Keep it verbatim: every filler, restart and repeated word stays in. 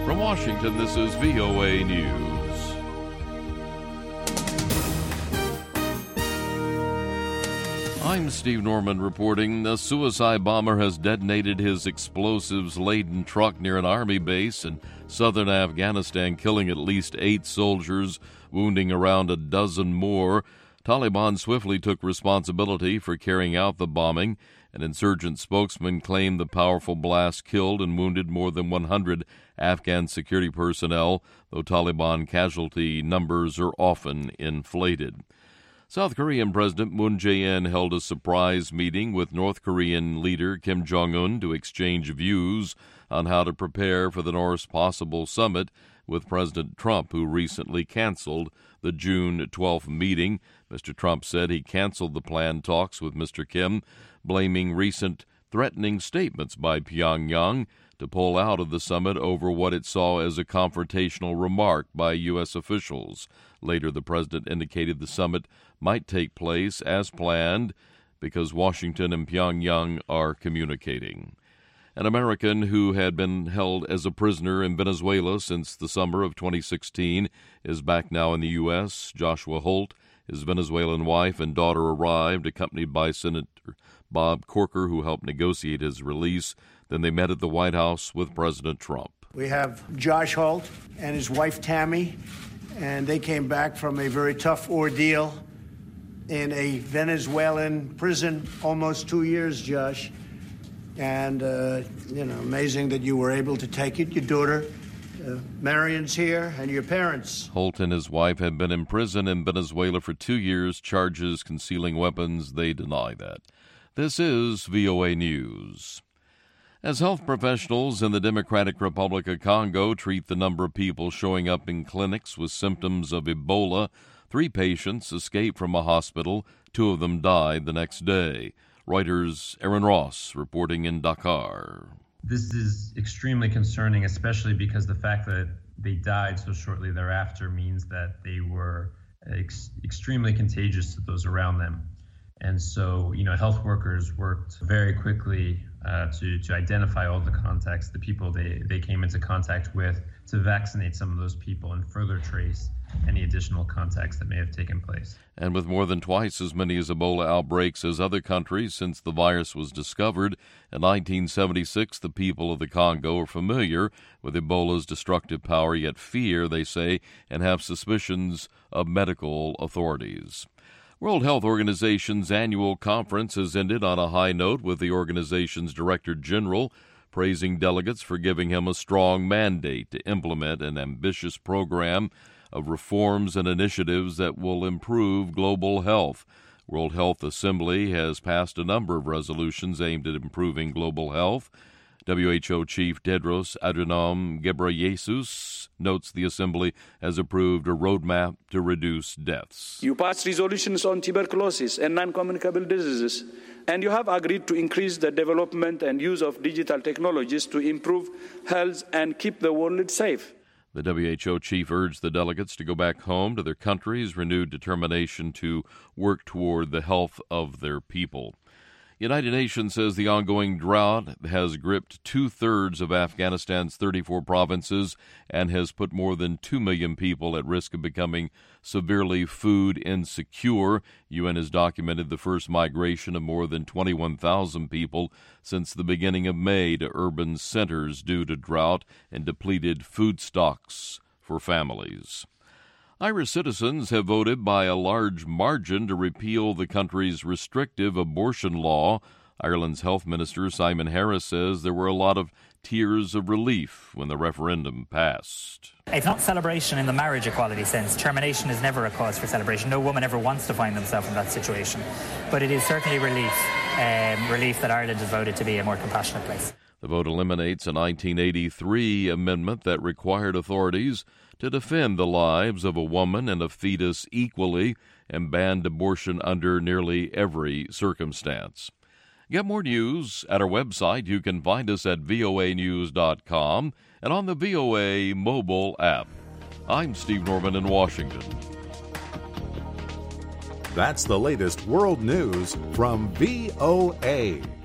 From Washington, this is V O A News. I'm Steve Norman reporting. A suicide bomber has detonated his explosives-laden truck near an army base in southern Afghanistan, killing at least eight soldiers, wounding around a dozen more. Taliban swiftly took responsibility for carrying out the bombing. An insurgent spokesman claimed the powerful blast killed and wounded more than one hundred Afghan security personnel, though Taliban casualty numbers are often inflated. South Korean President Moon Jae-in held a surprise meeting with North Korean leader Kim Jong-un to exchange views on how to prepare for the North's possible summit with President Trump, who recently canceled the June twelfth meeting. Mister Trump said he canceled the planned talks with Mister Kim, blaming recent threatening statements by Pyongyang to pull out of the summit over what it saw as a confrontational remark by U S officials. Later, the president indicated the summit might take place as planned because Washington and Pyongyang are communicating. An American who had been held as a prisoner in Venezuela since the summer of twenty sixteen is back now in the U S Joshua Holt, his Venezuelan wife and daughter arrived, accompanied by Senator Bob Corker, who helped negotiate his release. Then they met at the White House with President Trump. We have Josh Holt and his wife Tammy, and they came back from a very tough ordeal in a Venezuelan prison, almost two years, Josh. And, uh, you know, amazing that you were able to take it. Your daughter, uh, Marion's here, and your parents. Holt and his wife had been in prison in Venezuela for two years, charges concealing weapons. They deny that. This is V O A News. As health professionals in the Democratic Republic of Congo treat the number of people showing up in clinics with symptoms of Ebola, three patients escaped from a hospital. Two of them died the next day. Reuters' Aaron Ross reporting in Dakar. This is extremely concerning, especially because the fact that they died so shortly thereafter means that they were ex- extremely contagious to those around them. And so, you know, health workers worked very quickly uh, to, to identify all the contacts, the people they, they came into contact with, to vaccinate some of those people and further trace any additional contacts that may have taken place. And with more than twice as many Ebola outbreaks as other countries since the virus was discovered in nineteen seventy-six, the people of the Congo are familiar with Ebola's destructive power, yet fear, they say, and have suspicions of medical authorities. World Health Organization's annual conference has ended on a high note, with the organization's Director General praising delegates for giving him a strong mandate to implement an ambitious program of reforms and initiatives that will improve global health. World Health Assembly has passed a number of resolutions aimed at improving global health. W H O Chief Tedros Adhanom Ghebreyesus notes the Assembly has approved a roadmap to reduce deaths. You passed resolutions on tuberculosis and non-communicable diseases, and you have agreed to increase the development and use of digital technologies to improve health and keep the world safe. The W H O chief urged the delegates to go back home to their countries, renewed determination to work toward the health of their people. United Nations says the ongoing drought has gripped two-thirds of Afghanistan's thirty-four provinces and has put more than two million people at risk of becoming severely food insecure. U N has documented the first migration of more than twenty-one thousand people since the beginning of May to urban centers due to drought and depleted food stocks for families. Irish citizens have voted by a large margin to repeal the country's restrictive abortion law. Ireland's health minister, Simon Harris, says there were a lot of tears of relief when the referendum passed. It's not celebration in the marriage equality sense. Termination is never a cause for celebration. No woman ever wants to find themselves in that situation. But it is certainly relief, um, relief that Ireland has voted to be a more compassionate place. The vote eliminates a nineteen eighty-three amendment that required authorities to defend the lives of a woman and a fetus equally and banned abortion under nearly every circumstance. Get more news at our website. You can find us at V O A news dot com and on the V O A mobile app. I'm Steve Norman in Washington. That's the latest world news from V O A.